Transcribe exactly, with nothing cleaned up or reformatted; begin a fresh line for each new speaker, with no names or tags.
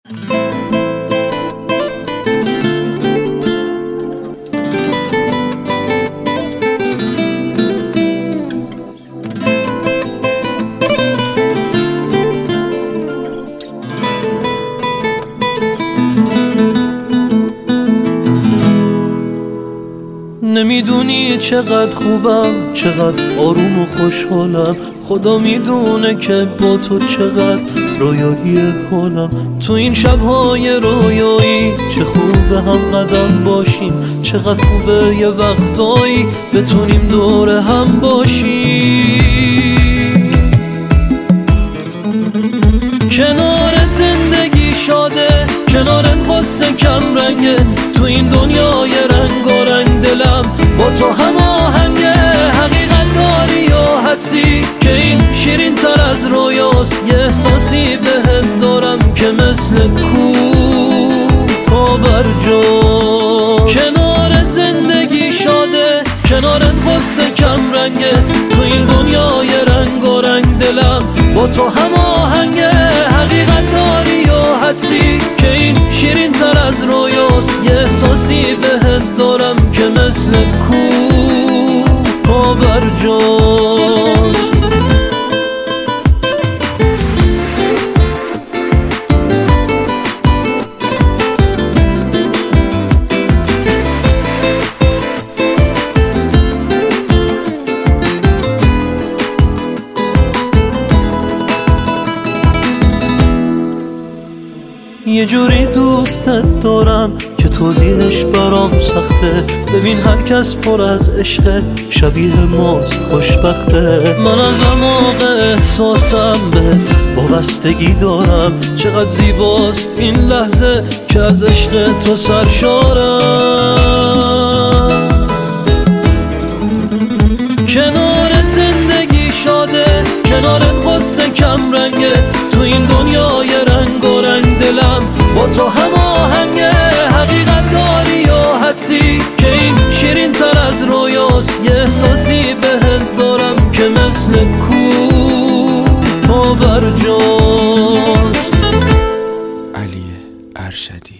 نمیدونی چقدر خوبم، چقدر آروم و خوشحالم. خدا میدونه که با تو چقدر رویایی کنم. تو این شبهای رویایی چه خوبه هم قدم باشیم. چقدر خوبه یه وقتایی بتونیم دور هم باشیم. کنار زندگی شاده، کنارت قصه کم رنگه. تو این دنیای رنگ و رنگ دلم با تو هماهنگه. حقیقت داری و هستی که این شیرین تر از رویاست. یه احساسی بهت دارم که مثل کوه پابرجاست. کنارت زندگی شاده، کنارت قصه کم رنگه. تو این دنیای رنگ و رنگ دلم با تو هماهنگه. حقیقت داری و هستی که این شیرین تر از رویاست. یه احساسی بهت دارم که مثل کوه پابرجاست. یه جوری دوستت دارم که توضیحش برام سخته. ببین هر کس پر از عشق، شبیه ماست خوشبخته. من از موقع احساسم بهت وابستگی دارم. چقدر زیباست این لحظه که از عشق تو سرشارم. کنارت زندگی شاده، کنارت قصه کم رنگه. تو این دنیای رنگ و رنگ دلم با تو هماهنگه. حقیقت داری و هستی که این شیرین تر از رویاست. یه احساسی بهت دارم که مثل کوه پابرجاست.
علی ارشدی.